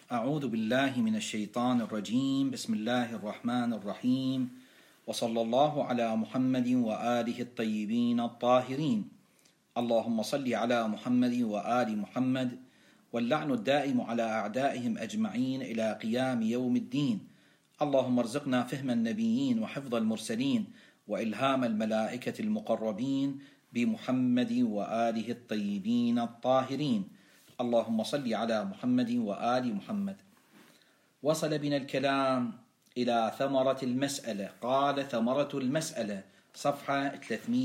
أعوذ بالله من الشيطان الرجيم. بسم الله الرحمن الرحيم، وصلى الله على محمد وآله الطيبين الطاهرين. اللهم صل على محمد وآل محمد، واللعن الدائم على أعدائهم أجمعين إلى قيام يوم الدين. اللهم ارزقنا فهم النبيين وحفظ المرسلين وإلهام الملائكة المقربين بمحمد وآله الطيبين الطاهرين. اللهم صل على محمد وآل محمد. وصل بنا الكلام إلى ثمرة المسألة. قال: ثمرة المسألة، صفحة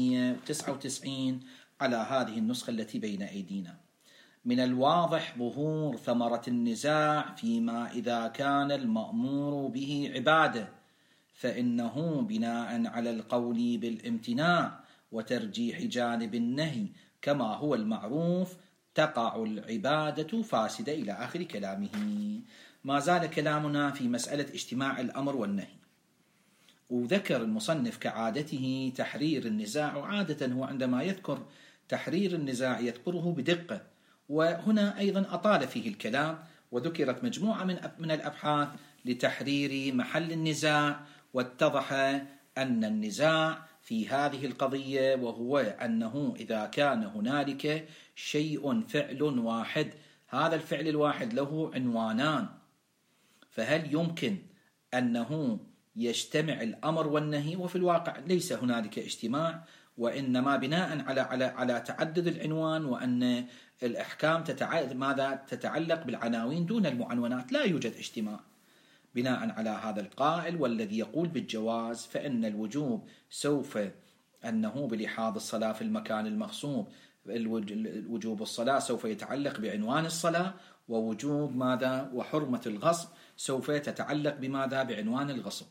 399 على هذه النسخة التي بين أيدينا. من الواضح ظهور ثمرة النزاع فيما إذا كان المأمور به عبادة، فإنه بناء على القول بالامتناع وترجيح جانب النهي كما هو المعروف تقع العبادة فاسدة إلى آخر كلامه. ما زال كلامنا في مسألة اجتماع الأمر والنهي، وذكر المصنف كعادته تحرير النزاع، وعادة هو عندما يذكر تحرير النزاع يذكره بدقة، وهنا أيضا أطال فيه الكلام، وذكرت مجموعة من الأبحاث لتحرير محل النزاع، واتضح أن النزاع في هذه القضية وهو أنه إذا كان هنالك شيء فعل واحد، هذا الفعل الواحد له عنوانان، فهل يمكن أنه يجتمع الأمر والنهي؟ وفي الواقع ليس هنالك اجتماع، وإنما بناء على تعدد العنوان، وأن الأحكام تتعلق بالعناوين دون المعنونات، لا يوجد اجتماع. بناء على هذا القائل والذي يقول بالجواز، فإن الوجوب سوف أنه بلحاظ الصلاة في المكان المغصوب، وجوب الصلاة سوف يتعلق بعنوان الصلاة، ووجوب ماذا وحرمة الغصب سوف تتعلق بماذا بعنوان الغصب.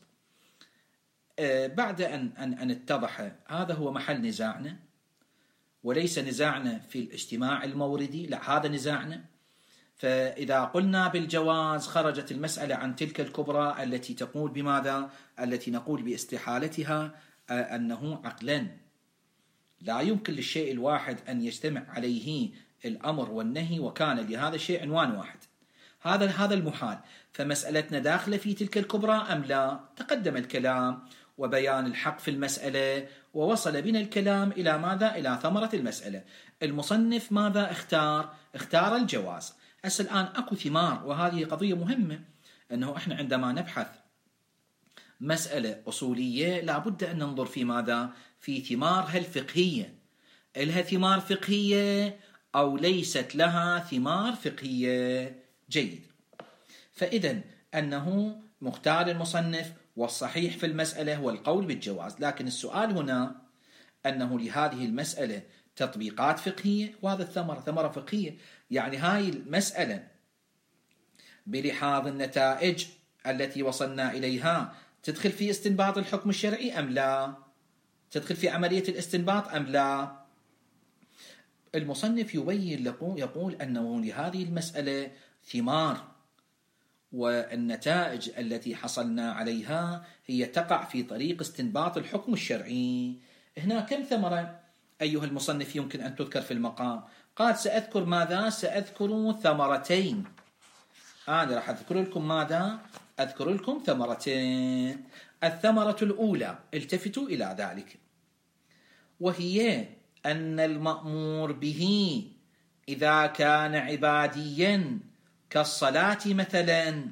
بعد أن اتضح هذا هو محل نزاعنا، وليس نزاعنا في الاجتماع الموردي، لا، هذا نزاعنا. فإذا قلنا بالجواز خرجت المسألة عن تلك الكبرى التي تقول بماذا؟ التي نقول باستحالتها، أنه عقلا لا يمكن للشيء الواحد أن يجتمع عليه الأمر والنهي وكان لهذا الشيء عنوان واحد. هذا المحال. فمسألتنا داخلة في تلك الكبرى أم لا؟ تقدم الكلام وبيان الحق في المسألة، ووصل بنا الكلام إلى ماذا؟ إلى ثمرة المسألة. المصنف ماذا اختار؟ اختار الجواز. الآن أكو ثمار، وهذه قضية مهمة، أنه إحنا عندما نبحث مسألة أصولية لابد أن ننظر في ماذا؟ في ثمار. هل فقهية؟ لها ثمار فقهية أو ليست لها ثمار فقهية؟ جيد. فإذا أنه مختار المصنف والصحيح في المسألة هو القول بالجواز، لكن السؤال هنا أنه لهذه المسألة تطبيقات فقهية، وهذا ثمرة فقهية. يعني هاي المسألة بلحاظ النتائج التي وصلنا إليها تدخل في استنباط الحكم الشرعي أم لا؟ تدخل في عملية الاستنباط أم لا؟ المصنف يبين يقول أنه لهذه المسألة ثمار، والنتائج التي حصلنا عليها هي تقع في طريق استنباط الحكم الشرعي. هنا كم ثمرة أيها المصنف يمكن أن تذكر في المقام؟ قال: سأذكر ماذا؟ سأذكر ثمرتين. أنا راح أذكر لكم ماذا؟ أذكر لكم ثمرتين. الثمرة الأولى، التفتوا إلى ذلك، وهي أن المأمور به إذا كان عباديا كالصلاة مثلا،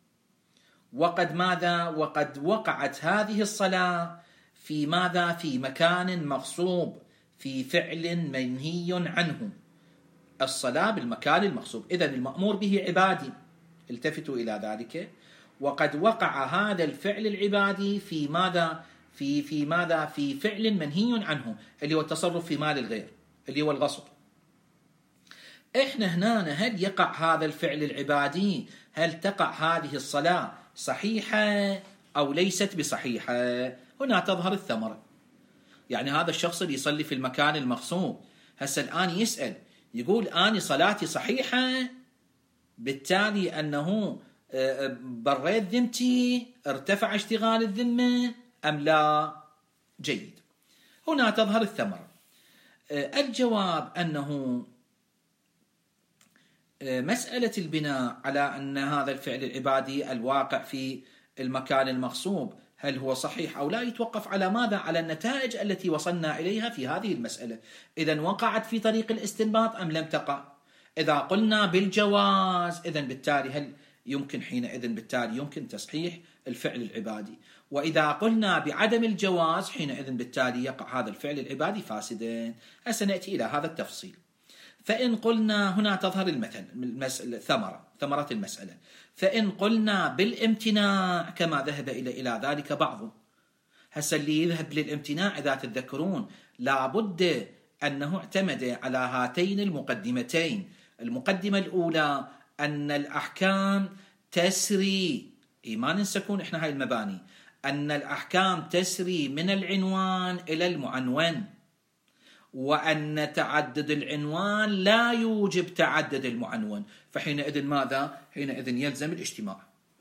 وقد وقعت هذه الصلاة في ماذا؟ في مكان مغصوب، في فعل منهي عنه. الصلاة بالمكان المغصوب، إذن المأمور به عبادي، التفتوا إلى ذلك، وقد وقع هذا الفعل العبادي في ماذا؟ في فعل منهي عنه، اللي هو التصرف في مال الغير، اللي هو الغصب. إحنا هنا هل يقع هذا الفعل العبادي؟ هل تقع هذه الصلاة صحيحة أو ليست بصحيحة؟ هنا تظهر الثمرة. يعني هذا الشخص اللي يصلي في المكان المغصوب، هسه الآن يسأل يقول: أنا صلاتي صحيحة، بالتالي أنه بريت ذمتي، ارتفع اشتغال الذمة أم لا؟ جيد. هنا تظهر الثمرة. الجواب أنه مسألة البناء على أن هذا الفعل العبادي الواقع في المكان المغصوب هل هو صحيح أو لا يتوقف على ماذا؟ على النتائج التي وصلنا إليها في هذه المسألة، إذن وقعت في طريق الاستنباط أم لم تقع. إذا قلنا بالجواز إذن بالتالي هل يمكن حينئذ بالتالي يمكن تصحيح الفعل العبادي، وإذا قلنا بعدم الجواز حينئذ بالتالي يقع هذا الفعل العبادي فاسدا. سنأتي إلى هذا التفصيل. فإن قلنا هنا تظهر ثمرة المسألة. فإن قلنا بالامتناع كما ذهب إلى ذلك بعض، هسا اللي يذهب للامتناع إذا تتذكرون لابد أنه اعتمد على هاتين المقدمتين. المقدمة الأولى أن الأحكام تسري، ما ننسكون إحنا هاي المباني، أن الأحكام تسري من العنوان إلى المعنون، وأن تعدد العنوان لا يوجب تعدد المعنون، فحينئذ ماذا؟ حينئذ يلزم الاجتماع.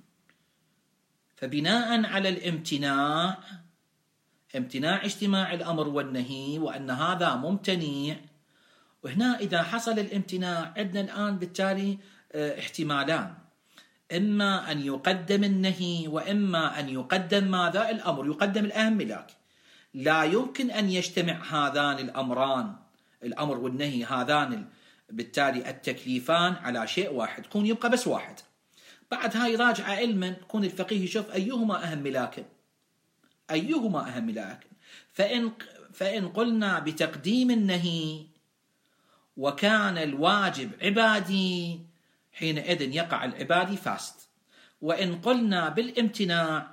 فبناء على الامتناع، امتناع اجتماع الأمر والنهي وأن هذا ممتنع، وهنا إذا حصل الامتناع عندنا الآن بالتالي احتمالان، إما أن يقدم النهي وإما أن يقدم ماذا؟ الأمر، يقدم الأهم لك. لا يمكن أن يجتمع هذان الأمران، الأمر والنهي، هذان بالتالي التكليفان على شيء واحد، يكون يبقى بس واحد. بعد هاي راجعة علما، يكون الفقيه يشوف أيهما أهم لكن، أيهما أهم لكن. فإن قلنا بتقديم النهي وكان الواجب عبادي حينئذ يقع العبادي فاسد. وإن قلنا بالامتناع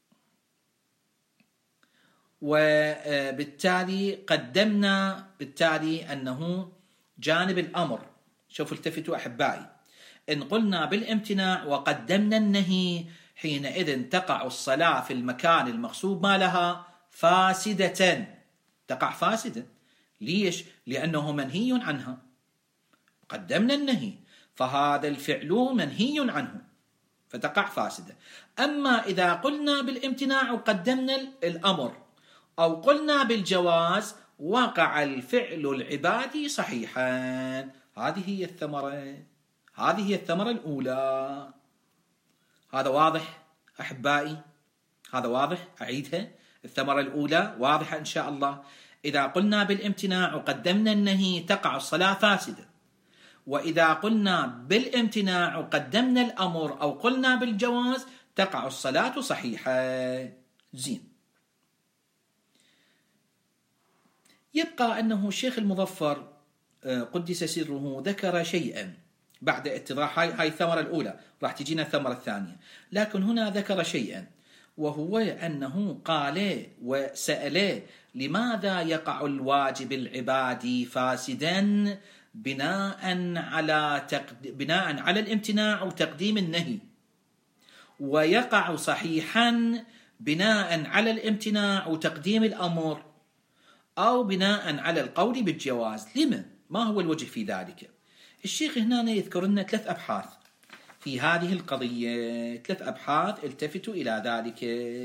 وبالتالي قدمنا بالتالي أنه جانب الأمر. شوفوا التفتوا أحبائي، إن قلنا بالامتناع وقدمنا النهي حينئذ تقع الصلاة في المكان المغصوب ما لها فاسدة، تقع فاسدة. ليش؟ لأنه منهي عنها، قدمنا النهي فهذا الفعل منهي عنه فتقع فاسدة. أما إذا قلنا بالامتناع وقدمنا الأمر أو قلنا بالجواز وقع الفعل العبادي صحيحا. هذه هي الثمرة، هذه هي الثمرة الأولى. هذا واضح أحبائي؟ هذا واضح؟ أعيدها، الثمرة الأولى واضحة إن شاء الله. إذا قلنا بالامتناع وقدمنا النهي تقع الصلاة فاسدة، وإذا قلنا بالامتناع وقدمنا الأمر أو قلنا بالجواز تقع الصلاة صحيحة. زين. يبقى أنه الشيخ المظفر قدس سره ذكر شيئا بعد اتضاح هاي الثمرة الأولى، راح تجينا الثمرة الثانية، لكن هنا ذكر شيئا، وهو أنه قال وسأل لماذا يقع الواجب العبادي فاسدا بناء على الامتناع وتقديم النهي، ويقع صحيحا بناء على الامتناع وتقديم الأمر، أو بناء على القول بالجواز. لما؟ ما هو الوجه في ذلك؟ الشيخ هنا يذكر لنا 3 أبحاث في هذه القضية، 3 أبحاث التفتوا إلى ذلك.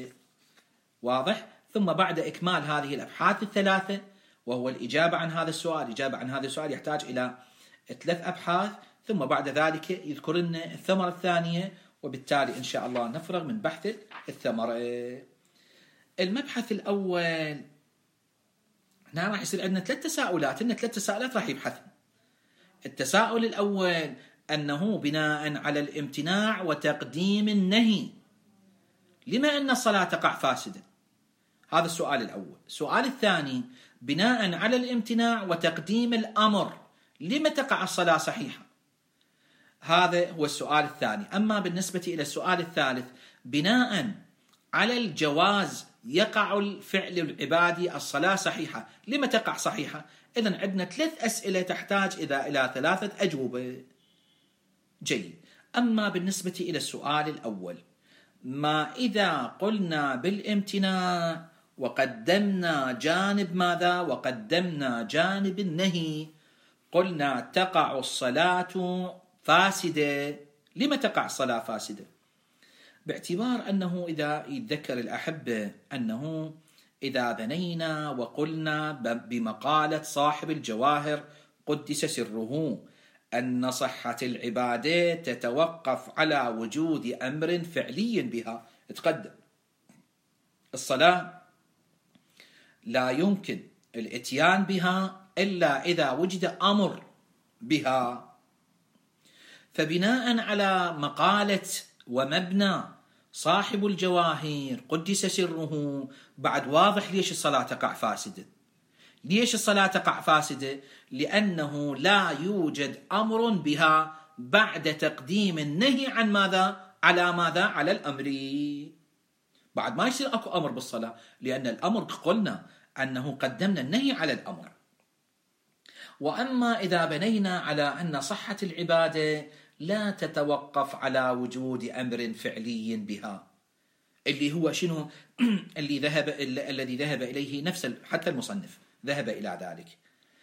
واضح؟ ثم بعد إكمال هذه الأبحاث ال3 وهو الإجابة عن هذا السؤال، إجابة عن هذا السؤال يحتاج إلى 3 أبحاث، ثم بعد ذلك يذكر لنا الثمرة الثانية، وبالتالي إن شاء الله نفرغ من بحث الثمرة. المبحث الأول هنا راح يصير عندنا 3 تساؤلات، إن 3 تساؤلات راح يبحث. التساؤل الأول أنه بناء على الامتناع وتقديم النهي لما أن الصلاة تقع فاسدة؟ هذا السؤال الأول. السؤال الثاني بناء على الامتناع وتقديم الأمر لما تقع الصلاة صحيحة؟ هذا هو السؤال الثاني. أما بالنسبة إلى السؤال الثالث بناء على الجواز يقع الفعل العبادي الصلاة صحيحة، لما تقع صحيحة؟ إذن عندنا 3 أسئلة تحتاج إلى 3 أجوبة. جيد. أما بالنسبة إلى السؤال الأول، ما إذا قلنا بالامتناع وقدمنا جانب ماذا؟ وقدمنا جانب النهي، قلنا تقع الصلاة فاسدة. لما تقع الصلاة فاسدة؟ باعتبار أنه إذا يتذكر الأحبة أنه إذا بنينا وقلنا بمقالة صاحب الجواهر قدس سره أن صحة العبادة تتوقف على وجود أمر فعلي بها. تقدم الصلاة لا يمكن الاتيان بها إلا إذا وجد أمر بها. فبناء على مقالة ومبنى صاحب الجواهر قدس سره، بعد واضح ليش الصلاة تقع فاسدة. ليش الصلاة تقع فاسدة؟ لأنه لا يوجد أمر بها بعد تقديم النهي عن ماذا؟ على ماذا؟ على الأمر. بعد ما يصير أكو أمر بالصلاة، لأن الأمر قلنا أنه قدمنا النهي على الأمر. وأما إذا بنينا على أن صحة العبادة لا تتوقف على وجود أمر فعلي بها، اللي هو شنو؟ الذي ذهب إليه نفس حتى المصنف ذهب إلى ذلك،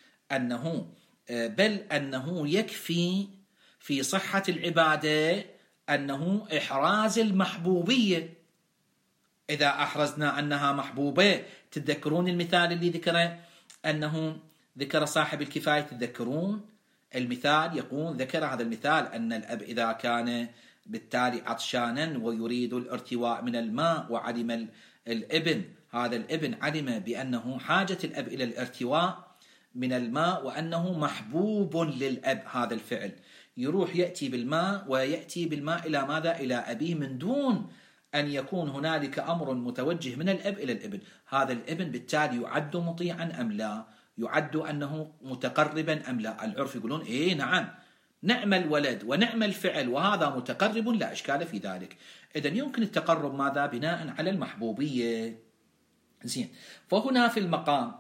أنه يكفي في صحة العبادة أنه إحراز المحبوبية. إذا أحرزنا أنها محبوبة، تتذكرون المثال اللي ذكره، أنه ذكر صاحب الكفاية، تتذكرون المثال؟ يقول ذكر هذا المثال أن الأب إذا كان بالتالي عطشانا ويريد الارتواء من الماء، وعلم الابن، هذا الابن علم بأنه حاجة الأب إلى الارتواء من الماء وأنه محبوب للأب هذا الفعل، يروح يأتي بالماء ويأتي بالماء إلى ماذا؟ إلى أبيه، من دون أن يكون هنالك أمر متوجه من الأب إلى الابن. هذا الابن بالتالي يعد مطيعا أم لا؟ يعد أنه متقربا أم لا؟ العرف يقولون إيه نعم، نعم الولد ونعم الفعل وهذا متقرب، لا إشكال في ذلك. إذن يمكن التقرب ماذا؟ بناء على المحبوبية. زين، فهنا في المقام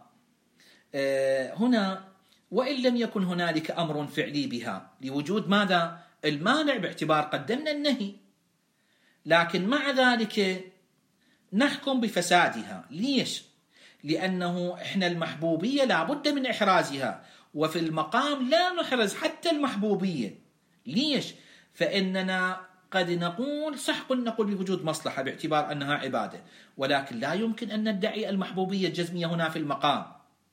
هنا وإن لم يكن هنالك أمر فعلي بها لوجود ماذا؟ المانع، باعتبار قدمنا النهي، لكن مع ذلك نحكم بفسادها. ليش؟ لأنه إحنا المحبوبية لابد من إحرازها، وفي المقام لا نحرز حتى المحبوبية. ليش؟ فإننا قد نقول صح، نقول بوجود مصلحة باعتبار أنها عبادة، ولكن لا يمكن أن ندعي المحبوبية الجزمية هنا في المقام.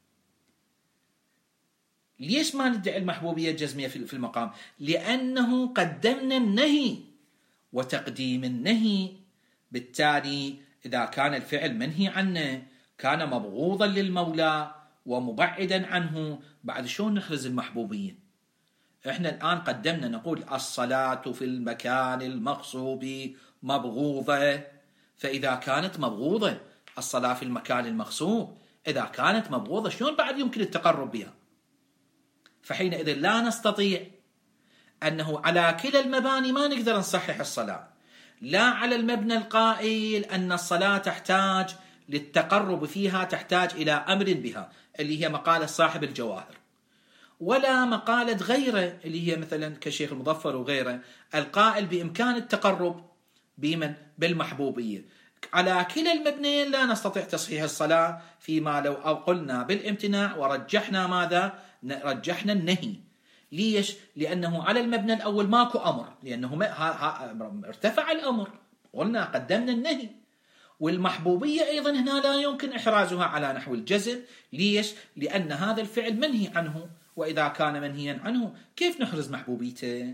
ليش ما ندعي المحبوبية الجزمية في المقام؟ لأنه قدمنا النهي، وتقديم النهي بالتالي إذا كان الفعل منهي عنه كان مبغوضا للمولى ومبعدا عنه، بعد شلون نحرز المحبوبية؟ احنا الآن قدمنا نقول الصلاة في المكان المغصوب مبغوضة، فإذا كانت مبغوضة الصلاة في المكان المغصوب، إذا كانت مبغوضة شلون بعد يمكن التقرب بها؟ فحينئذ لا نستطيع أنه على كلا المباني ما نقدر نصحح الصلاة، لا على المبنى القائل أن الصلاة تحتاج للتقرب فيها، تحتاج إلى أمر بها اللي هي مقالة صاحب الجواهر، ولا مقالة غيره اللي هي مثلا كشيخ المظفر وغيره القائل بإمكان التقرب بمن؟ بالمحبوبية. على كلا المبنيين لا نستطيع تصحيح الصلاة، فيما لو قلنا بالامتناع ورجحنا ماذا؟ رجحنا النهي. ليش؟ لأنه على المبنى الأول ماكو أمر، لأنه ارتفع الأمر، قلنا قدمنا النهي. والمحبوبية أيضا هنا لا يمكن إحرازها على نحو الجزم. ليش؟ لأن هذا الفعل منهي عنه، وإذا كان منهيا عنه كيف نحرز محبوبيته؟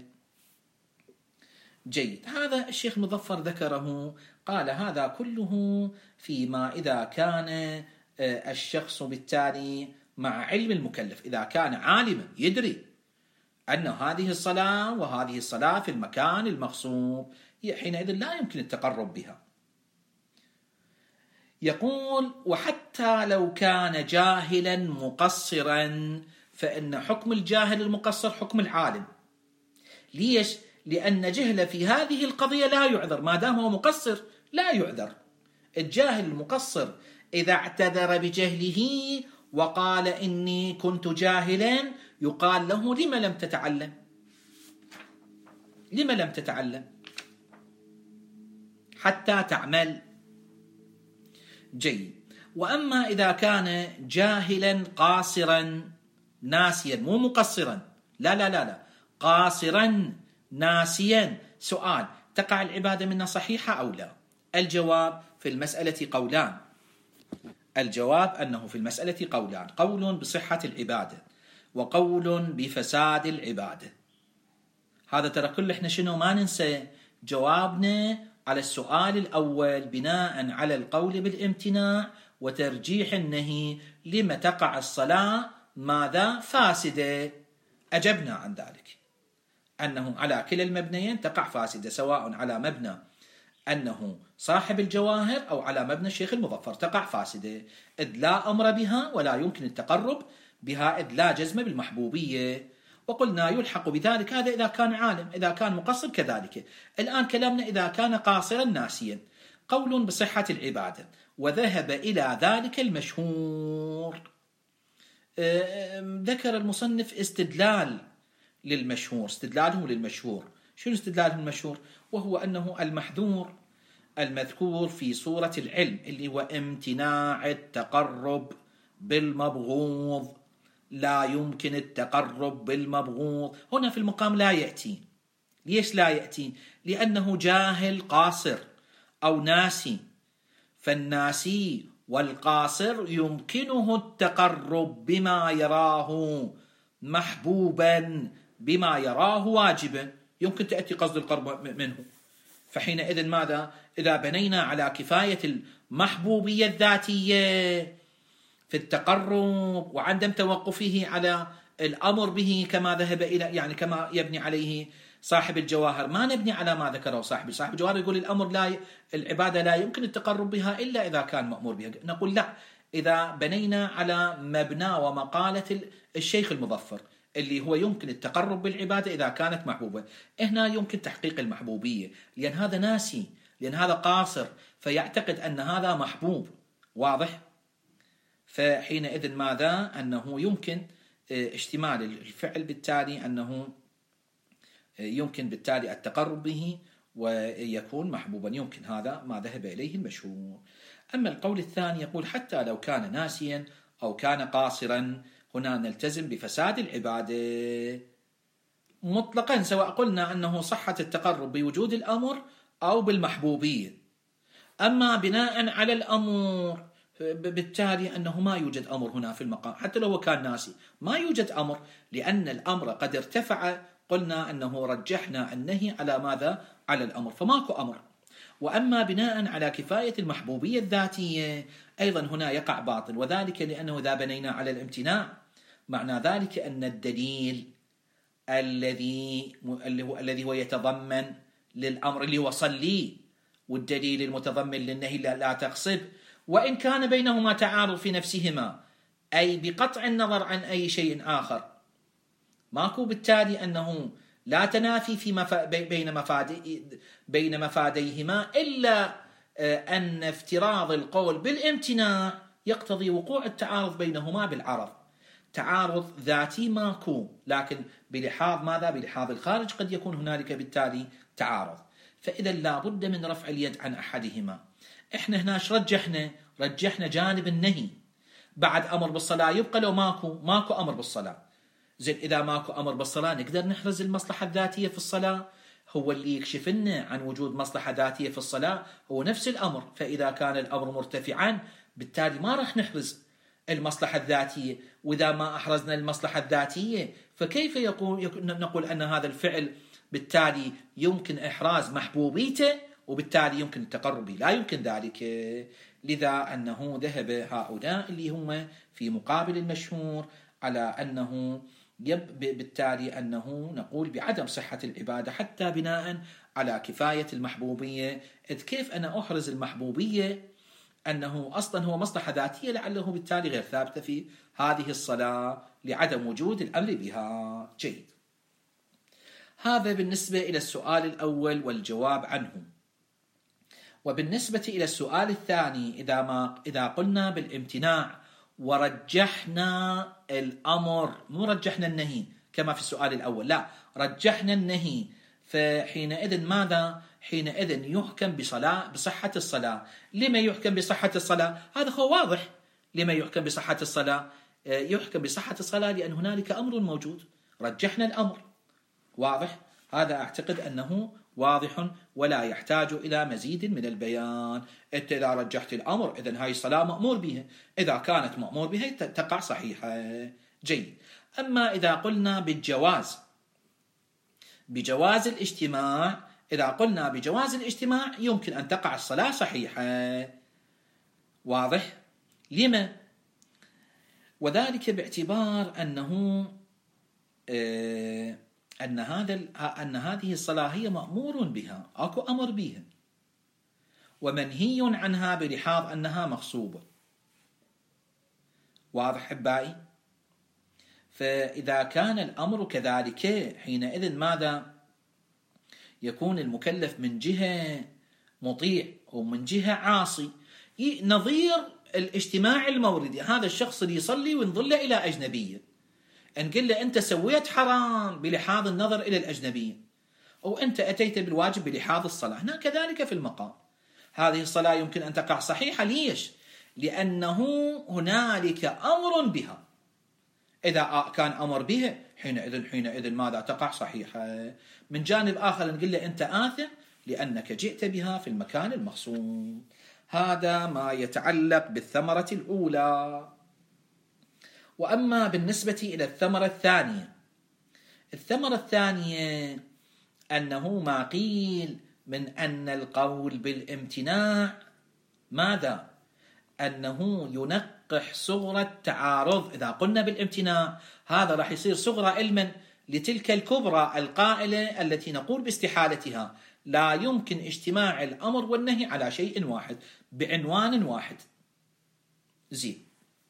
جيد، هذا الشيخ مظفر ذكره، قال هذا كله فيما إذا كان الشخص بالتالي مع علم المكلف، إذا كان عالما يدري أن هذه الصلاة وهذه الصلاة في المكان المغصوب، حينئذ لا يمكن التقرب بها. يقول وحتى لو كان جاهلا مقصرا، فإن حكم الجاهل المقصر حكم العالم. ليش؟ لأن جهل في هذه القضية لا يعذر، ما دام هو مقصر لا يعذر. الجاهل المقصر إذا اعتذر بجهله وقال إني كنت جاهلا، يقال له لم لم تتعلم؟ لم لم تتعلم حتى تعمل؟ جيد. وأما إذا كان جاهلا قاصرا ناسيا، مو مقصرا، لا لا لا لا، قاصرا ناسيا، سؤال: تقع العبادة منا صحيحة أو لا؟ الجواب في المسألة قولان. الجواب أنه في المسألة قولان، قول بصحة العبادة وقول بفساد العبادة. هذا ترى كل احنا شنو ما ننسى جوابنا على السؤال الأول بناء على القول بالامتناع وترجيح النهي لما تقع الصلاة ماذا فاسدة. أجبنا عن ذلك أنه على كلا المبنيين تقع فاسدة، سواء على مبنى أنه صاحب الجواهر أو على مبنى الشيخ المظفر تقع فاسدة، إذ لا أمر بها ولا يمكن التقرب بها، إذ لا جزم بالمحبوبية. وقلنا يلحق بذلك هذا إذا كان عالم، إذا كان مقصر كذلك. الآن كلامنا إذا كان قاصرا ناسيا. قول بصحة العبادة وذهب إلى ذلك المشهور. ذكر المصنف استدلال للمشهور، استدلاله للمشهور. شنو استدلاله المشهور؟ وهو أنه المحذور المذكور في سورة العلم اللي هو امتناع التقرب بالمبغوض، لا يمكن التقرب بالمبغوض، هنا في المقام لا يأتي. ليش لا يأتي؟ لأنه جاهل قاصر أو ناسي، فالناسي والقاصر يمكنه التقرب بما يراه محبوبا بما يراه واجبا، يمكن تأتي قصد القرب منه. فحينئذ ماذا؟ إذا بنينا على كفاية المحبوبية الذاتية في التقرب وعدم توقفه على الأمر به كما ذهب إلى، يعني كما يبني عليه صاحب الجواهر، ما نبني على ما ذكره صاحب الجواهر. يقول الأمر لا، العبادة لا يمكن التقرب بها إلا إذا كان مأمور بها. نقول لا، إذا بنينا على مبنى ومقالة الشيخ المظفر اللي هو يمكن التقرب بالعبادة إذا كانت محبوبة، هنا يمكن تحقيق المحبوبية، لأن هذا ناسي، لأن هذا قاصر، فيعتقد أن هذا محبوب. واضح؟ فحينئذ ماذا؟ أنه يمكن اشتمال الفعل، بالتالي أنه يمكن بالتالي التقرب به ويكون محبوبا، يمكن. هذا ما ذهب إليه المشهور. أما القول الثاني يقول حتى لو كان ناسيا أو كان قاصرا، هنا نلتزم بفساد العبادة مطلقا، سواء قلنا أنه صحة التقرب بوجود الأمر أو بالمحبوبية. أما بناء على الأمر، بالتالي أنه ما يوجد أمر هنا في المقام، حتى لو كان ناسي ما يوجد أمر، لأن الأمر قد ارتفع. قلنا أنه رجحنا النهي على ماذا؟ على الأمر، فماكو أمر. وأما بناء على كفاية المحبوبية الذاتية أيضا هنا يقع باطل، وذلك لأنه إذا بنينا على الامتناع معنى ذلك أن الدليل الذي هو يتضمن للأمر اللي هو صلي، والدليل المتضمن للنهي لا تغصب، وإن كان بينهما تعارض في نفسهما، أي بقطع النظر عن أي شيء آخر، ماكو بالتالي أنه لا تنافي في بين مفاديهما، إلا أن افتراض القول بالامتناع يقتضي وقوع التعارض بينهما بالعرض. تعارض ذاتي ماكو، لكن بلحاظ ماذا؟ بلحاظ الخارج قد يكون هنالك بالتالي تعارض، فإذا لا بد من رفع اليد عن أحدهما. إحنا هناش رجحنا جانب النهي، بعد أمر بالصلاة يبقى لو ماكو أمر بالصلاة. زين، إذا ماكو أمر بالصلاة نقدر نحرز المصلحة الذاتية في الصلاة. هو اللي يكشف لنا عن وجود مصلحة ذاتية في الصلاة هو نفس الأمر، فإذا كان الأمر مرتفعا بالتالي ما راح نحرز المصلحة الذاتية، وإذا ما أحرزنا المصلحة الذاتية فكيف نقول أن هذا الفعل بالتالي يمكن إحراز محبوبيته وبالتالي يمكن التقرب به؟ لا يمكن ذلك. لذا أنه ذهب هؤلاء اللي هم في مقابل المشهور على أنه بالتالي أنه نقول بعدم صحة العبادة حتى بناء على كفاية المحبوبية. إذ كيف أنا أحرز المحبوبية أنه أصلا هو مصلحة ذاتية لعله بالتالي غير ثابتة في هذه الصلاة لعدم وجود الأمر بها. جيد، هذا بالنسبة إلى السؤال الأول والجواب عنه. وبالنسبة إلى السؤال الثاني، إذا قلنا بالامتناع ورجحنا الأمر، مو رجحنا النهي كما في السؤال الأول، لا، رجحنا النهي، فحينئذ ماذا؟ حينئذ يحكم بصحة الصلاة. لما يحكم بصحة الصلاة؟ هذا هو واضح. لما يحكم بصحة الصلاة؟ يحكم بصحة الصلاة لأن هنالك أمر موجود، رجحنا الأمر. واضح؟ هذا أعتقد أنه واضح ولا يحتاج إلى مزيد من البيان. أنت إذا رجحت الأمر إذن هاي الصلاة مأمور بها، إذا كانت مأمور بها تقع صحيحة. جيد. أما إذا قلنا بالجواز بجواز الاجتماع، إذا قلنا بجواز الاجتماع يمكن أن تقع الصلاة صحيحة. واضح؟ لما؟ وذلك باعتبار أنه أن هذه الصلاة هي مأمور بها، أكو أمر بها، ومنهي عنها بلحاظ أنها مغصوبة. واضح حبائي؟ فإذا كان الأمر كذلك حينئذ ماذا؟ يكون المكلف من جهة مطيع ومن جهة عاصي، نظير الاجتماع الموردي. هذا الشخص اللي يصلي ونظل إلى أجنبية، نقول له أنت سويت حرام بلحاظ النظر إلى الأجنبية، أو أنت أتيت بالواجب بلحاظ الصلاة. هنا كذلك في المقام، هذه الصلاة يمكن أن تقع صحيحة. ليش؟ لأنه هنالك أمر بها. إذا كان أمر بها حينئذ ماذا؟ تقع صحيحة. من جانب آخر نقول له أنت آثم لأنك جئت بها في المكان المخصوص. هذا ما يتعلق بالثمرة الأولى. وأما بالنسبة إلى الثمرة الثانية، الثمرة الثانية أنه ما قيل من أن القول بالامتناع ماذا؟ أنه ينقح صغر التعارض. إذا قلنا بالامتناع هذا راح يصير صغرى علما لتلك الكبرى القائلة التي نقول باستحالتها. لا يمكن اجتماع الأمر والنهي على شيء واحد بعنوان واحد. زين.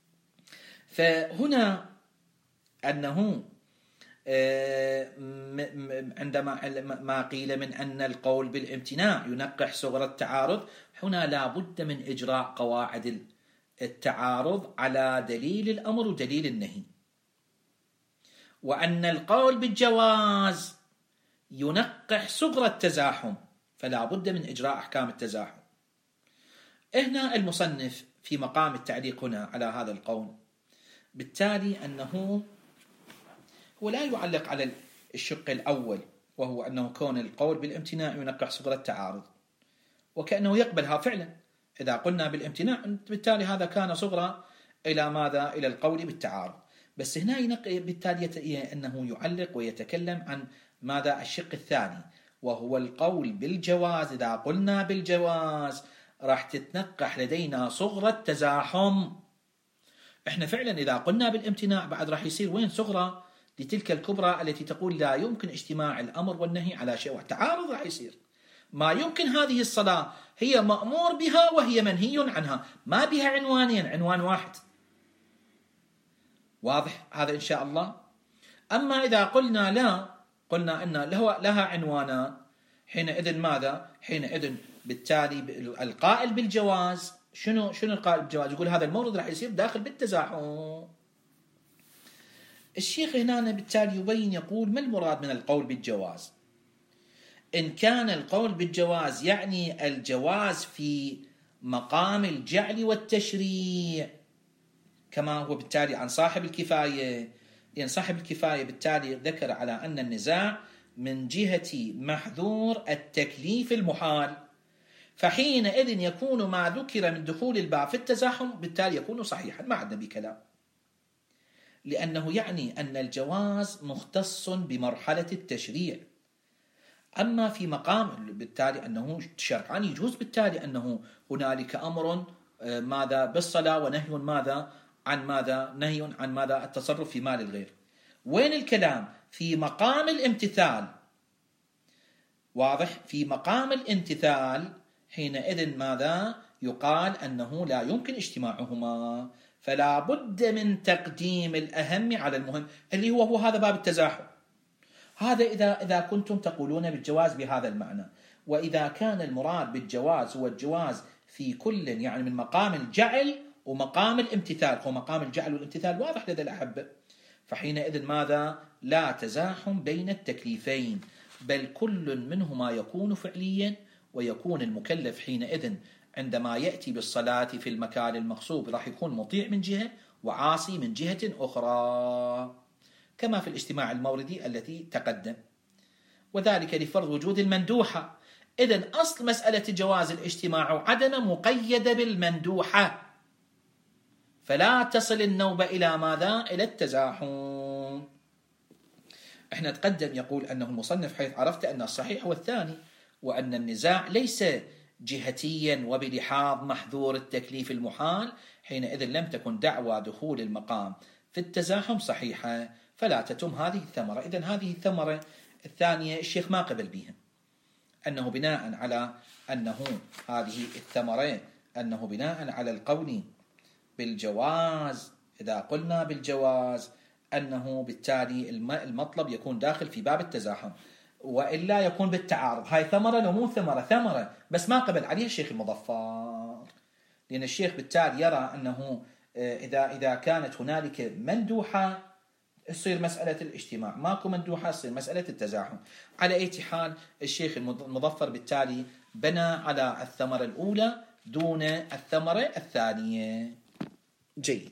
فهنا أنه عندما ما قيل من أن القول بالامتناع ينقح صغر التعارض، هنا لا بد من إجراء قواعد التعارض على دليل الأمر ودليل النهي. وأن القول بالجواز ينقح صغر التزاحم، فلا بد من إجراء أحكام التزاحم. هنا المصنف في مقام التعليق هنا على هذا القول، بالتالي أنه هو لا يعلق على الشق الأول، وهو أنه كون القول بالامتناع ينقح صغر التعارض، وكأنه يقبلها فعلا. إذا قلنا بالامتناع بالتالي هذا كان صغرى إلى ماذا؟ إلى القول بالتعارض. بس هنا بالتالي أنه يعلق ويتكلم عن ماذا؟ الشق الثاني، وهو القول بالجواز. إذا قلنا بالجواز راح تتنقح لدينا صغرى التزاحم. احنا فعلا إذا قلنا بالامتناع بعد راح يصير وين؟ صغرى لتلك الكبرى التي تقول لا يمكن اجتماع الأمر والنهي على شيء، والتعارض راح يصير. ما يمكن هذه الصلاة هي مأمور بها وهي منهي عنها، ما بها عنوانين، عنوان واحد. واضح هذا إن شاء الله؟ أما إذا قلنا لا، قلنا أن لها عنوانا، حينئذ ماذا؟ حينئذ بالتالي القائل بالجواز شنو القائل بالجواز؟ يقول هذا المورد راح يصير داخل بالتزاحم. الشيخ هنا بالتالي يبين، يقول ما المراد من القول بالجواز؟ إن كان القول بالجواز يعني الجواز في مقام الجعل والتشريع، كما هو بالتالي عن صاحب الكفاية، لأن صاحب الكفاية بالتالي ذكر على أن النزاع من جهة محذور التكليف المحال، فحينئذ يكون ما ذكر من دخول الباب في التزاحم بالتالي يكون صحيحا، ما عندنا بكلام، لأنه يعني أن الجواز مختص بمرحلة التشريع. أما في مقام بالتالي أنه شرعا يجوز بالتالي أنه هنالك أمر ماذا؟ بالصلاة، ونهي ماذا؟ عن ماذا؟ نهي عن ماذا؟ التصرف في مال الغير. وين الكلام؟ في مقام الامتثال. واضح؟ في مقام الامتثال حينئذ ماذا؟ يقال أنه لا يمكن اجتماعهما، فلا بد من تقديم الأهم على المهم، اللي هو هذا باب التزاحم. هذا إذا كنتم تقولون بالجواز بهذا المعنى. وإذا كان المراد بالجواز هو الجواز في كل يعني من مقام الجعل ومقام الامتثال، هو مقام الجعل والامتثال واضح لدى الأحبة، فحينئذ ماذا؟ لا تزاحم بين التكليفين، بل كل منهما يكون فعليا، ويكون المكلف حينئذ عندما يأتي بالصلاة في المكان المغصوب راح يكون مطيع من جهة وعاصي من جهة أخرى، كما في الاجتماع الموردي التي تقدم، وذلك لفرض وجود المندوحة. إذن أصل مسألة جواز الاجتماع عدم مقيدة بالمندوحة، فلا تصل النوبة إلى ماذا؟ إلى التزاحم. احنا تقدم يقول أنه المصنف حيث عرفت أن الصحيح هو الثاني، وأن النزاع ليس جهتيا وبلحاظ محذور التكليف المحال، حينئذ لم تكن دعوى دخول المقام في التزاحم صحيحة، فلا تتم هذه الثمرة. إذن هذه الثمرة الثانية الشيخ ما قبل بها، أنه بناء على أنه هذه الثمرة أنه بناء على القول بالجواز، إذا قلنا بالجواز أنه بالتالي المطلب يكون داخل في باب التزاحم، وإلا يكون بالتعارض. هاي ثمرة لو مو ثمرة بس ما قبل عليها الشيخ المظفر، لأن الشيخ بالتالي يرى أنه إذا كانت هنالك مندوحة تصير مسألة الاجتماع، ماكو مندوحة تصير مسألة التزاحم. على أي حال الشيخ المظفر بالتالي بنى على الثمرة الأولى دون الثمرة الثانية. جيد.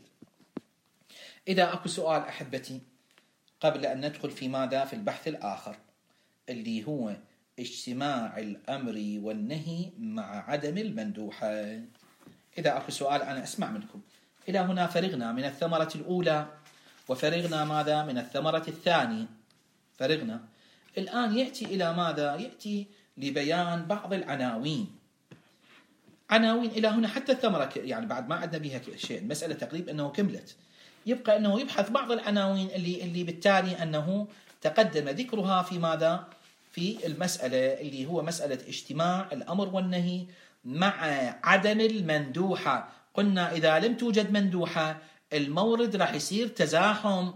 إذا أكو سؤال أحبتي قبل أن ندخل في ماذا في البحث الآخر اللي هو اجتماع الأمر والنهي مع عدم المندوحة، إذا أكو سؤال أنا أسمع منكم. إلى هنا فرغنا من الثمرة الأولى وفرغنا ماذا من الثمرة الثانية، فرغنا. الآن يأتي إلى ماذا؟ يأتي لبيان بعض العناوين. عناوين إلى هنا حتى الثمرة يعني بعد ما عدنا بها شيء، المسألة تقريبا أنه كملت، يبقى أنه يبحث بعض العناوين اللي بالتالي أنه تقدم ذكرها في ماذا؟ في المسألة اللي هو مسألة اجتماع الأمر والنهي مع عدم المندوحة. قلنا إذا لم توجد مندوحة المورد راح يصير تزاحم،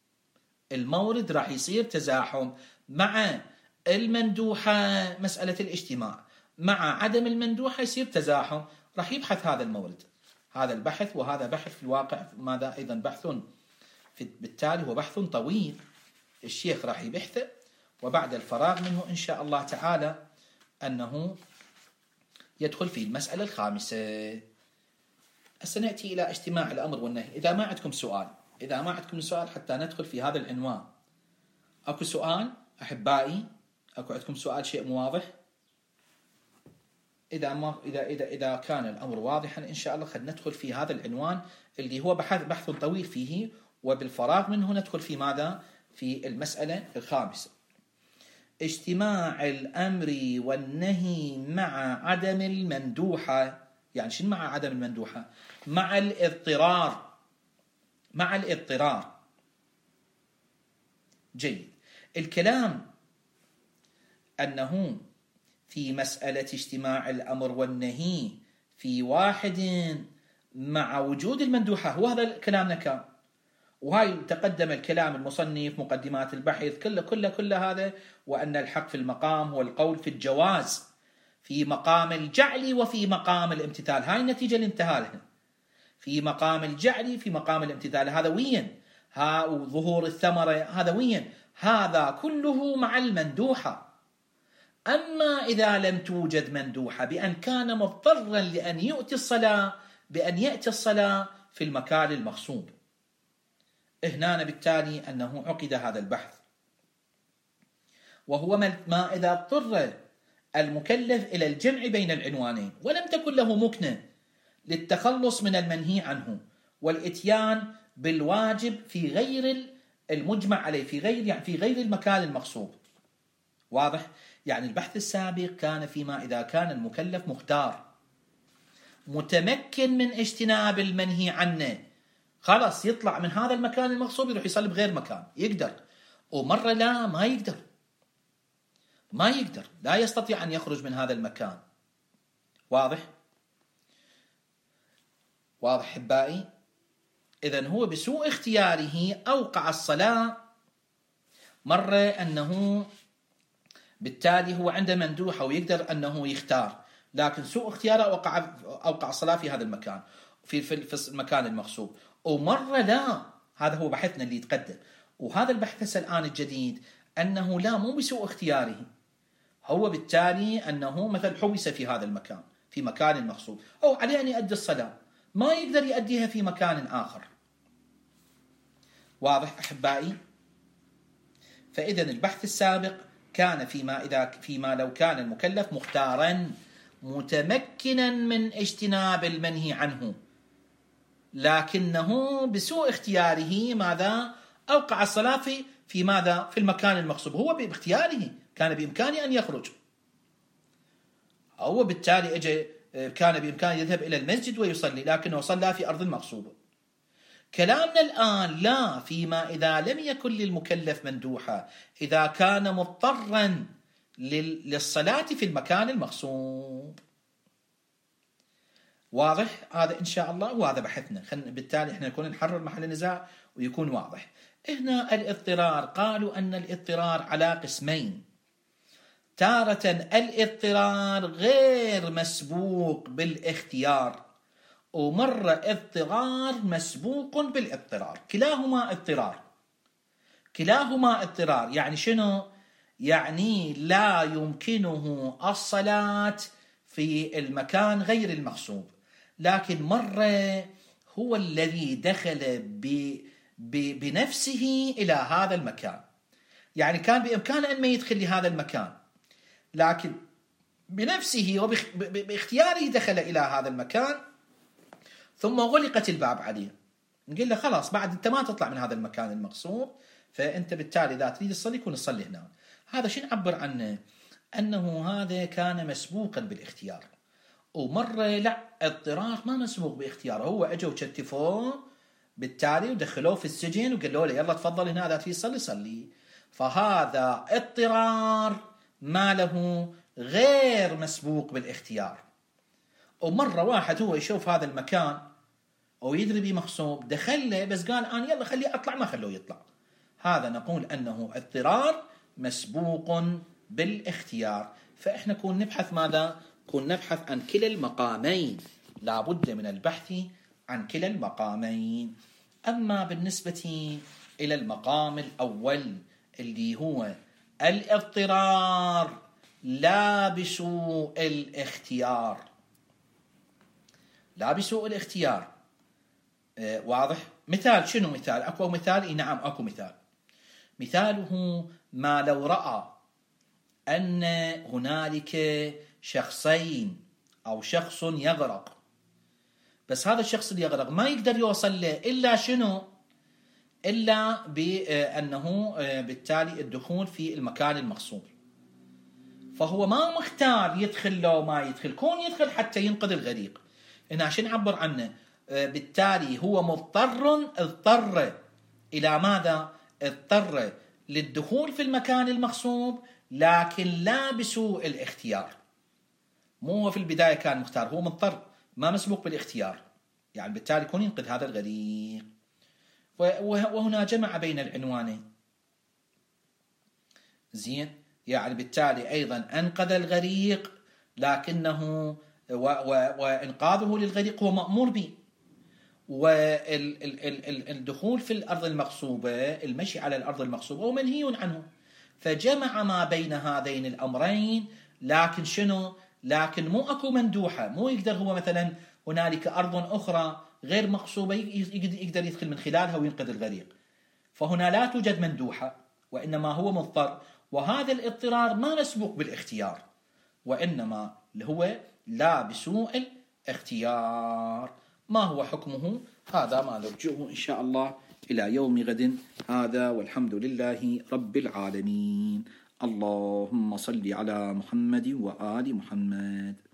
المورد راح يصير تزاحم مع المندوحة مسألة الاجتماع، مع عدم المندوحة يصير تزاحم. راح يبحث هذا المورد، هذا البحث، وهذا بحث في الواقع ماذا أيضا بحث بالتالي هو بحث طويل الشيخ راح يبحثه، وبعد الفراغ منه إن شاء الله تعالى أنه يدخل في المسألة الخامسة. سنأتي إلى اجتماع الأمر والنهي. إذا ما عندكم سؤال حتى ندخل في هذا العنوان. أكو سؤال أحبائي؟ أكو عندكم سؤال شيء مو واضح؟ إذا كان الأمر واضحا إن شاء الله خلينا ندخل في هذا العنوان اللي هو بحث طويل فيه، وبالفراغ منه ندخل في ماذا؟ في المسألة الخامسة. اجتماع الأمر والنهي مع عدم المندوحة. يعني شنو مع عدم المندوحة؟ مع الاضطرار. جيد. الكلام أنه في مسألة اجتماع الأمر والنهي في واحد مع وجود المندوحة، هو هذا كلامنا كان، وهاي تقدم الكلام المصنف مقدمات البحث كل هذا، وأن الحق في المقام هو القول في الجواز في مقام الجعل وفي مقام الامتثال. هاي النتيجة اللي انتهى لها، في مقام الجعل في مقام الامتثال. هذا وين؟ ظهور الثمرة هذا وين؟ هذا كله مع المندوحة. أما إذا لم توجد مندوحة بأن كان مضطرا لأن يأتي الصلاة في المكان المغصوب، هنا بالتالي أنه عقد هذا البحث، وهو ما إذا اضطر المكلف إلى الجمع بين العنوانين ولم تكن له مكنة للتخلص من المنهي عنه والإتيان بالواجب في غير المجمع عليه، في غير المكان المغصوب. واضح؟ يعني البحث السابق كان فيما إذا كان المكلف مختار متمكن من اجتناب المنهي عنه، خلاص يطلع من هذا المكان المغصوب يروح يصلي بغير مكان، يقدر. ومرة لا، ما يقدر، لا يستطيع أن يخرج من هذا المكان. واضح حبائي؟ إذن هو بسوء اختياره أوقع الصلاة. مرة أنه بالتالي هو عنده مندوحة ويقدر أنه يختار، لكن سوء اختياره أوقع الصلاة في هذا المكان، في المكان المغصوب. ومرة لا، هذا هو بحثنا اللي يتقدم. وهذا البحث الآن الجديد أنه لا، مو بسوء اختياره، هو بالتالي أنه مثل حبس في هذا المكان في مكان مغصوب، أو عليه أن يؤدي الصلاة ما يقدر يؤديها في مكان آخر. واضح أحبائي؟ فإذا البحث السابق كان فيما لو كان المكلف مختارا متمكنا من اجتناب المنهي عنه، لكنه بسوء اختياره ماذا؟ أوقع الصلاة في ماذا؟ في المكان المغصوب. هو باختياره، كان بإمكانه أن يخرج، هو بالتالي كان بإمكانه يذهب إلى المسجد ويصلي، لكنه صلى في أرض مغصوبة. كلامنا الآن لا فيما إذا لم يكن للمكلف مندوحة، إذا كان مضطرا للصلاة في المكان المغصوب. واضح هذا إن شاء الله، وهذا بحثنا. بالتالي إحنا نكون نحرر محل النزاع ويكون واضح. هنا الاضطرار، قالوا أن الاضطرار على قسمين: تارة الاضطرار غير مسبوق بالاختيار، ومرة اضطرار مسبوق بالاضطرار. كلاهما اضطرار. يعني شنو؟ يعني لا يمكنه الصلاة في المكان غير المغصوب، لكن مرة هو الذي دخل بنفسه إلى هذا المكان. يعني كان بإمكانه أن ما يدخل لهذا المكان، لكن بنفسه وباختياره دخل إلى هذا المكان، ثم غلقت الباب عليه. نقول له خلاص بعد أنت ما تطلع من هذا المكان المغصوب، فأنت بالتالي إذا تريد تصلي كون تصلي هنا. هذا شو نعبر عنه؟ أنه هذا كان مسبوقا بالاختيار. ومرة لا، اضطرار ما مسبوق باختياره، هو أجوا وشتفوه بالتالي ودخلوه في السجن وقالوا له يلا تفضل هنا إذا تريد تصلي صلي. فهذا اضطرار ما له غير مسبوق بالاختيار. ومرة واحد هو يشوف هذا المكان ويدري به مغصوب، دخله بس قال أنا يلا خليه أطلع، ما خلوه يطلع. هذا نقول أنه اضطرار مسبوق بالاختيار. فإحنا كون نبحث ماذا؟ كون نبحث عن كلا المقامين، لا بد من البحث عن كلا المقامين. أما بالنسبة إلى المقام الأول اللي هو الاضطرار لا بسوء الاختيار، لا بسوء الاختيار. واضح؟ مثال شنو مثال؟ أكو مثال؟ نعم أكو مثال. مثاله ما لو رأى أن هنالك شخصين أو شخص يغرق، بس هذا الشخص اللي يغرق ما يقدر يوصل له إلا شنو؟ إلا بأنه بالتالي الدخول في المكان المغصوب. فهو ما مختار يدخل لو ما يدخل، كون يدخل حتى ينقذ الغريق. هنا عشان نعبر عنه بالتالي هو اضطر إلى ماذا؟ اضطر للدخول في المكان المغصوب، لكن لا بسوء الاختيار. مو في البداية كان مختار، هو مضطر ما مسبوق بالاختيار، يعني بالتالي يكون ينقذ هذا الغريق. وهنا جمع بين العنوانين. زين، يعني بالتالي أيضا أنقذ الغريق، لكنه وإنقاذه للغريق هو مأمور به، والدخول في الأرض المغصوبة، المشي على الأرض المغصوبة هو منهي عنه. فجمع ما بين هذين الأمرين، لكن شنو؟ لكن مو أكو مندوحة، مو يقدر هو مثلا هنالك أرض أخرى غير مغصوبة يقدر يدخل من خلالها وينقذ الغريق، فهنا لا توجد مندوحة، وإنما هو مضطر. وهذا الاضطرار ما مسبوق بالاختيار، وإنما هو لا بسوء الاختيار. ما هو حكمه؟ هذا ما نرجعه إن شاء الله إلى يوم غد. هذا والحمد لله رب العالمين. اللهم صل على محمد وآل محمد.